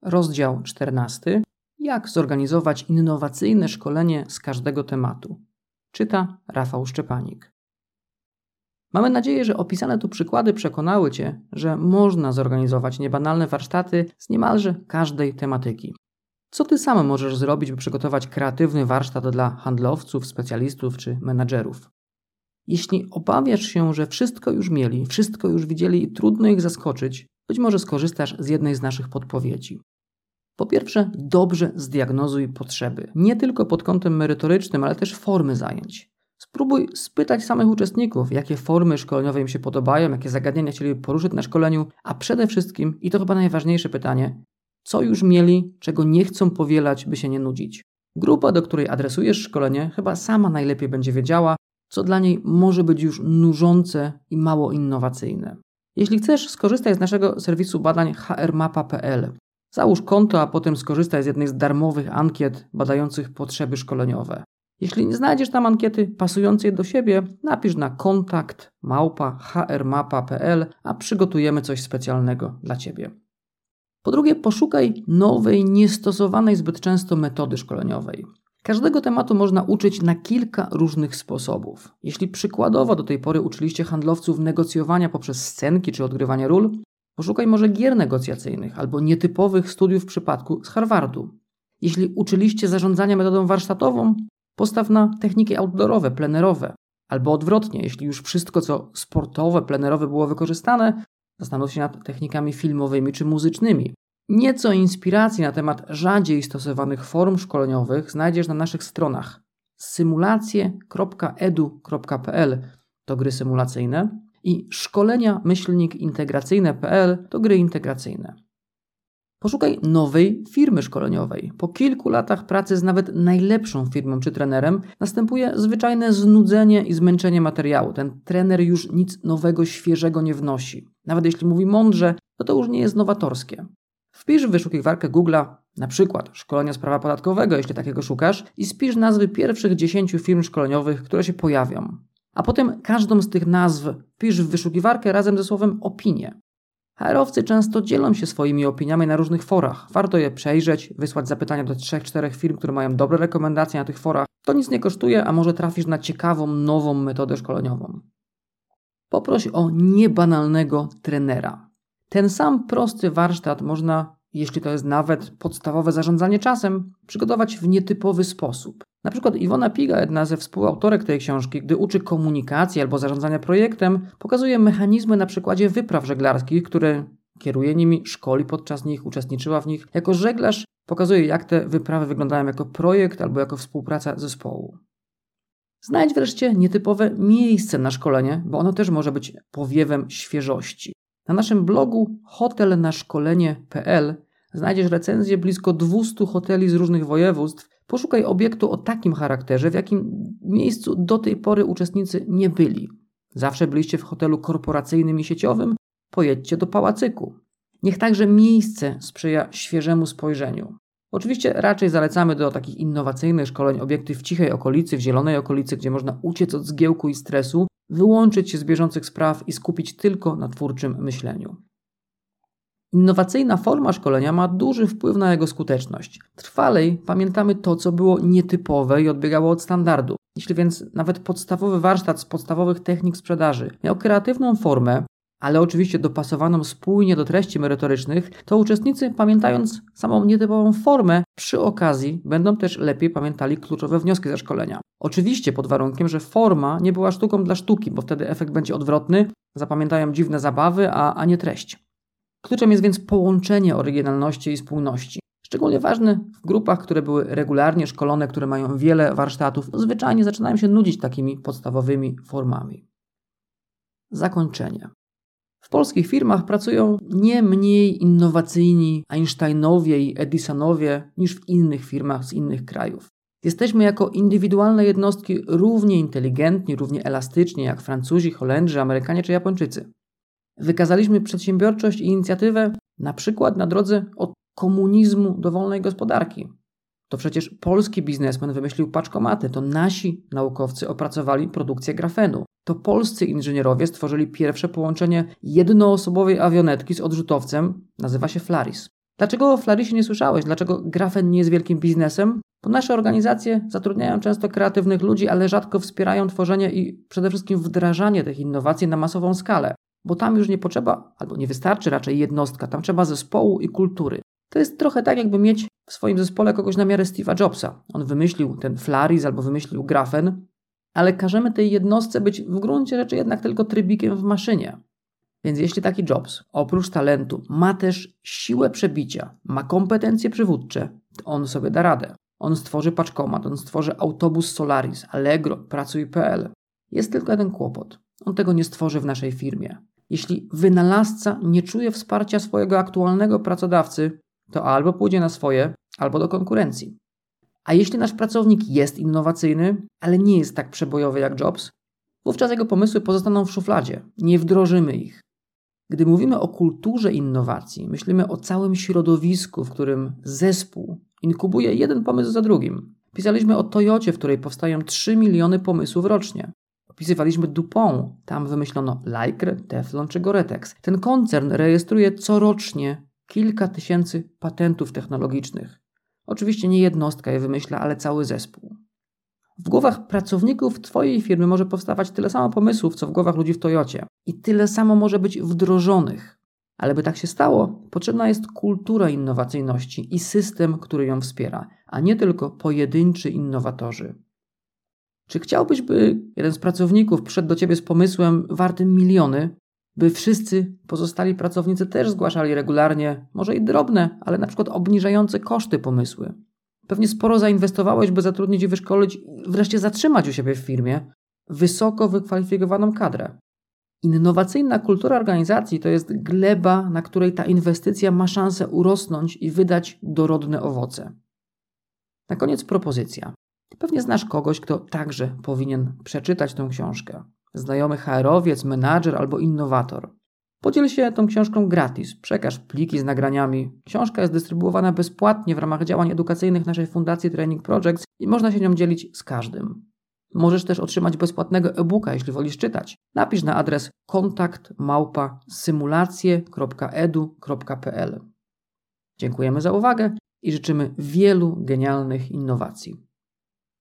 Rozdział 14. Jak zorganizować innowacyjne szkolenie z każdego tematu? Czyta Rafał Szczepanik. Mamy nadzieję, że opisane tu przykłady przekonały Cię, że można zorganizować niebanalne warsztaty z niemalże każdej tematyki. Co Ty sam możesz zrobić, by przygotować kreatywny warsztat dla handlowców, specjalistów czy menadżerów? Jeśli obawiasz się, że wszystko już mieli, wszystko już widzieli i trudno ich zaskoczyć, być może skorzystasz z jednej z naszych podpowiedzi. Po pierwsze, dobrze zdiagnozuj potrzeby. Nie tylko pod kątem merytorycznym, ale też formy zajęć. Spróbuj spytać samych uczestników, jakie formy szkoleniowe im się podobają, jakie zagadnienia chcieliby poruszyć na szkoleniu, a przede wszystkim, i to chyba najważniejsze pytanie, co już mieli, czego nie chcą powielać, by się nie nudzić. Grupa, do której adresujesz szkolenie, chyba sama najlepiej będzie wiedziała, co dla niej może być już nużące i mało innowacyjne. Jeśli chcesz, skorzystaj z naszego serwisu badań hrmapa.pl. Załóż konto, a potem skorzystaj z jednej z darmowych ankiet badających potrzeby szkoleniowe. Jeśli nie znajdziesz tam ankiety pasującej do siebie, napisz na kontakt@hrmapa.pl, a przygotujemy coś specjalnego dla Ciebie. Po drugie, poszukaj nowej, niestosowanej zbyt często metody szkoleniowej. Każdego tematu można uczyć na kilka różnych sposobów. Jeśli przykładowo do tej pory uczyliście handlowców negocjowania poprzez scenki czy odgrywania ról, poszukaj może gier negocjacyjnych albo nietypowych studiów przypadku z Harvardu. Jeśli uczyliście zarządzania metodą warsztatową, postaw na techniki outdoorowe, plenerowe. Albo odwrotnie, jeśli już wszystko co sportowe, plenerowe było wykorzystane, zastanów się nad technikami filmowymi czy muzycznymi. Nieco inspiracji na temat rzadziej stosowanych form szkoleniowych znajdziesz na naszych stronach. Symulacje.edu.pl to gry symulacyjne i szkolenia-integracyjne.pl to gry integracyjne. Poszukaj nowej firmy szkoleniowej. Po kilku latach pracy z nawet najlepszą firmą czy trenerem następuje zwyczajne znudzenie i zmęczenie materiału. Ten trener już nic nowego, świeżego nie wnosi. Nawet jeśli mówi mądrze, to już nie jest nowatorskie. Wpisz w wyszukiwarkę Google'a na przykład szkolenia z prawa podatkowego, jeśli takiego szukasz, i spisz nazwy pierwszych 10 firm szkoleniowych, które się pojawią. A potem każdą z tych nazw wpisz w wyszukiwarkę razem ze słowem opinie. HR-owcy często dzielą się swoimi opiniami na różnych forach. Warto je przejrzeć, wysłać zapytania do 3-4 firm, które mają dobre rekomendacje na tych forach. To nic nie kosztuje, a może trafisz na ciekawą, nową metodę szkoleniową. Poproś o niebanalnego trenera. Ten sam prosty warsztat można, jeśli to jest nawet podstawowe zarządzanie czasem, przygotować w nietypowy sposób. Na przykład Iwona Piga, jedna ze współautorek tej książki, gdy uczy komunikacji albo zarządzania projektem, pokazuje mechanizmy na przykładzie wypraw żeglarskich, które kieruje nimi, szkoli podczas nich, uczestniczyła w nich. Jako żeglarz pokazuje, jak te wyprawy wyglądają jako projekt albo jako współpraca zespołu. Znajdź wreszcie nietypowe miejsce na szkolenie, bo ono też może być powiewem świeżości. Na naszym blogu hotelnaszkolenie.pl znajdziesz recenzję blisko 200 hoteli z różnych województw. Poszukaj obiektu o takim charakterze, w jakim miejscu do tej pory uczestnicy nie byli. Zawsze byliście w hotelu korporacyjnym i sieciowym? Pojedźcie do pałacyku. Niech także miejsce sprzyja świeżemu spojrzeniu. Oczywiście raczej zalecamy do takich innowacyjnych szkoleń obiekty w cichej okolicy, w zielonej okolicy, gdzie można uciec od zgiełku i stresu, wyłączyć się z bieżących spraw i skupić tylko na twórczym myśleniu. Innowacyjna forma szkolenia ma duży wpływ na jego skuteczność. Trwalej pamiętamy to, co było nietypowe i odbiegało od standardu. Jeśli więc nawet podstawowy warsztat z podstawowych technik sprzedaży miał kreatywną formę, ale oczywiście dopasowaną spójnie do treści merytorycznych, to uczestnicy, pamiętając samą nietypową formę, przy okazji będą też lepiej pamiętali kluczowe wnioski ze szkolenia. Oczywiście pod warunkiem, że forma nie była sztuką dla sztuki, bo wtedy efekt będzie odwrotny, zapamiętają dziwne zabawy, a nie treść. Kluczem jest więc połączenie oryginalności i spójności. Szczególnie ważne w grupach, które były regularnie szkolone, które mają wiele warsztatów, zwyczajnie zaczynają się nudzić takimi podstawowymi formami. Zakończenie. W polskich firmach pracują nie mniej innowacyjni Einsteinowie i Edisonowie niż w innych firmach z innych krajów. Jesteśmy jako indywidualne jednostki równie inteligentni, równie elastyczni jak Francuzi, Holendrzy, Amerykanie czy Japończycy. Wykazaliśmy przedsiębiorczość i inicjatywę na przykład na drodze od komunizmu do wolnej gospodarki. To przecież polski biznesmen wymyślił paczkomaty, to nasi naukowcy opracowali produkcję grafenu. To polscy inżynierowie stworzyli pierwsze połączenie jednoosobowej awionetki z odrzutowcem, nazywa się Flaris. Dlaczego o Flarisie nie słyszałeś? Dlaczego Grafen nie jest wielkim biznesem? Bo nasze organizacje zatrudniają często kreatywnych ludzi, ale rzadko wspierają tworzenie i przede wszystkim wdrażanie tych innowacji na masową skalę. Bo tam już nie potrzeba, albo nie wystarczy raczej jednostka, tam trzeba zespołu i kultury. To jest trochę tak, jakby mieć w swoim zespole kogoś na miarę Steve'a Jobsa. On wymyślił ten Flaris albo wymyślił Grafen, ale każemy tej jednostce być w gruncie rzeczy jednak tylko trybikiem w maszynie. Więc jeśli taki Jobs, oprócz talentu, ma też siłę przebicia, ma kompetencje przywódcze, to on sobie da radę. On stworzy paczkomat, on stworzy autobus Solaris, Allegro, Pracuj.pl. Jest tylko jeden kłopot. On tego nie stworzy w naszej firmie. Jeśli wynalazca nie czuje wsparcia swojego aktualnego pracodawcy, to albo pójdzie na swoje, albo do konkurencji. A jeśli nasz pracownik jest innowacyjny, ale nie jest tak przebojowy jak Jobs, wówczas jego pomysły pozostaną w szufladzie, nie wdrożymy ich. Gdy mówimy o kulturze innowacji, myślimy o całym środowisku, w którym zespół inkubuje jeden pomysł za drugim. Pisaliśmy o Toyocie, w której powstają 3 miliony pomysłów rocznie. Opisywaliśmy DuPont, tam wymyślono Lycrę, Teflon czy Gore-Tex. Ten koncern rejestruje corocznie kilka tysięcy patentów technologicznych. Oczywiście nie jednostka je wymyśla, ale cały zespół. W głowach pracowników Twojej firmy może powstawać tyle samo pomysłów, co w głowach ludzi w Toyocie. I tyle samo może być wdrożonych. Ale by tak się stało, potrzebna jest kultura innowacyjności i system, który ją wspiera, a nie tylko pojedynczy innowatorzy. Czy chciałbyś, by jeden z pracowników przyszedł do Ciebie z pomysłem wartym miliony, by wszyscy pozostali pracownicy też zgłaszali regularnie, może i drobne, ale na przykład obniżające koszty pomysły? Pewnie sporo zainwestowałeś, by zatrudnić i wyszkolić, wreszcie zatrzymać u siebie w firmie wysoko wykwalifikowaną kadrę. Innowacyjna kultura organizacji to jest gleba, na której ta inwestycja ma szansę urosnąć i wydać dorodne owoce. Na koniec propozycja. Pewnie znasz kogoś, kto także powinien przeczytać tę książkę. Znajomy HR-owiec, menadżer albo innowator. Podziel się tą książką gratis, przekaż pliki z nagraniami. Książka jest dystrybuowana bezpłatnie w ramach działań edukacyjnych naszej fundacji Training Projects i można się nią dzielić z każdym. Możesz też otrzymać bezpłatnego e-booka, jeśli wolisz czytać. Napisz na adres kontakt@simulacje.edu.pl. Dziękujemy za uwagę i życzymy wielu genialnych innowacji.